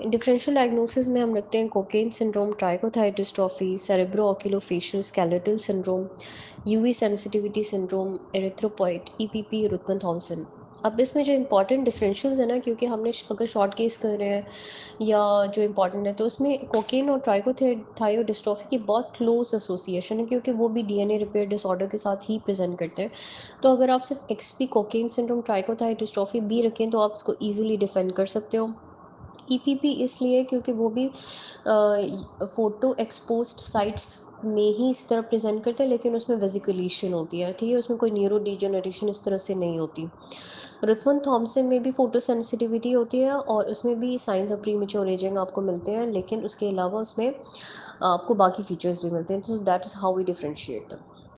Differential diagnosis में हम रखते हैं Cockayne syndrome, trichothiodystrophy, cerebro oculofacial skeletal syndrome, UV sensitivity syndrome, erythropoietic, EPP, Rothmund Thomson. अब इसमें जो इंपॉर्टेंट डिफरेंशियल्स है ना, क्योंकि हमने अगर शॉर्ट केस कर रहे हैं या जो इंपॉर्टेंट है, तो उसमें कोकेन और ट्राइकोथाइड डिस्ट्रॉफी की बहुत क्लोज एसोसिएशन है, क्योंकि वो भी डीएनए रिपेयर डिसऑर्डर के साथ ही प्रेजेंट करते हैं। तो अगर आप सिर्फ XP Cockayne syndrome trichothiodystrophy भी रखें तो आप उसको ईजिली डिफेंड कर सकते हो। ईपीपी इसलिए क्योंकि वो भी फ़ोटो एक्सपोज्ड साइट्स में ही इस तरह प्रेजेंट करते हैं, लेकिन उसमें वेसिकुलेशन होती है, ठीक है, उसमें कोई न्यूरो डिजेनरेशन इस तरह से नहीं होती। रुथमन थॉम्सन में भी फ़ोटो सेंसिटिविटी होती है और उसमें भी साइंस ऑफ प्रीमेच्योर एजिंग आपको मिलते हैं, लेकिन उसके अलावा उसमें आपको बाकी फीचर्स भी मिलते हैं, तो that is how we differentiate दम।